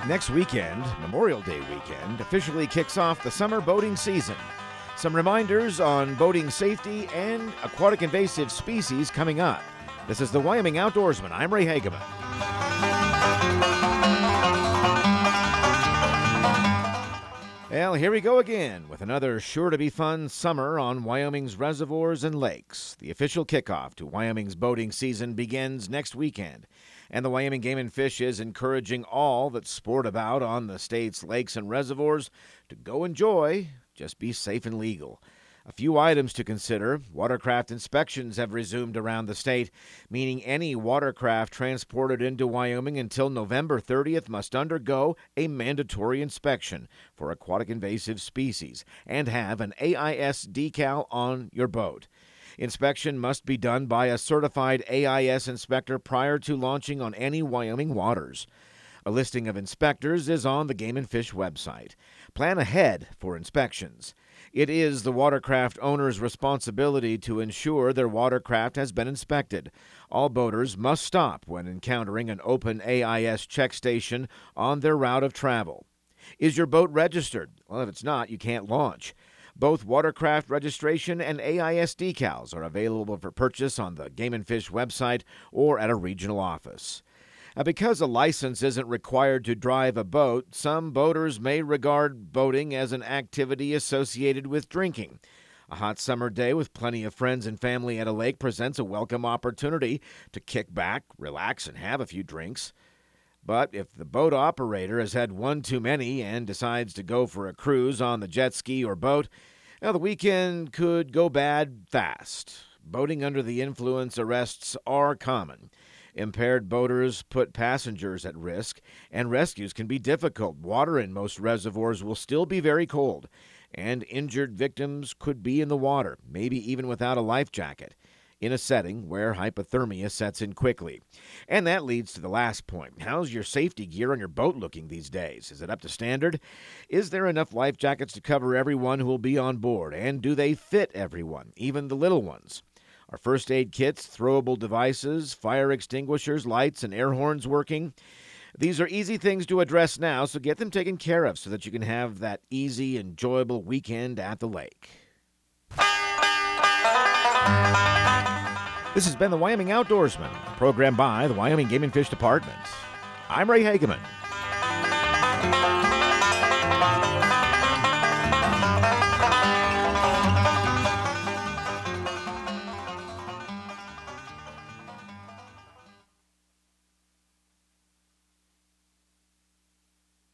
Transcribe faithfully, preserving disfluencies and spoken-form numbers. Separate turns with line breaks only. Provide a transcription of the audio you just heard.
Next weekend, Memorial Day weekend, officially kicks off the summer boating season. Some reminders on boating safety and aquatic invasive species coming up. This is the Wyoming Outdoorsman. I'm Ray Hageman. Well, here we go again with another sure-to-be-fun summer on Wyoming's reservoirs and lakes. The official kickoff to Wyoming's boating season begins next weekend, and the Wyoming Game and Fish is encouraging all that sport about on the state's lakes and reservoirs to go enjoy, just be safe and legal. A few items to consider. Watercraft inspections have resumed around the state, meaning any watercraft transported into Wyoming until November thirtieth must undergo a mandatory inspection for aquatic invasive species and have an A I S decal on your boat. Inspection must be done by a certified A I S inspector prior to launching on any Wyoming waters. A listing of inspectors is on the Game and Fish website. Plan ahead for inspections. It is the watercraft owner's responsibility to ensure their watercraft has been inspected. All boaters must stop when encountering an open A I S check station on their route of travel. Is your boat registered? Well, if it's not, you can't launch. Both watercraft registration and A I S decals are available for purchase on the Game and Fish website or at a regional office. Now, because a license isn't required to drive a boat, some boaters may regard boating as an activity associated with drinking. A hot summer day with plenty of friends and family at a lake presents a welcome opportunity to kick back, relax, and have a few drinks. But if the boat operator has had one too many and decides to go for a cruise on the jet ski or boat, now the weekend could go bad fast. Boating under the influence arrests are common. Impaired boaters put passengers at risk, and rescues can be difficult. Water in most reservoirs will still be very cold, and injured victims could be in the water, maybe even without a life jacket, in a setting where hypothermia sets in quickly. And that leads to the last point. How's your safety gear on your boat looking these days? Is it up to standard? Is there enough life jackets to cover everyone who will be on board? And do they fit everyone, even the little ones? Are first aid kits, throwable devices, fire extinguishers, lights, and air horns working? These are easy things to address now, so get them taken care of so that you can have that easy, enjoyable weekend at the lake. This has been the Wyoming Outdoorsman, a program by the Wyoming Game and Fish Department. I'm Ray Hageman.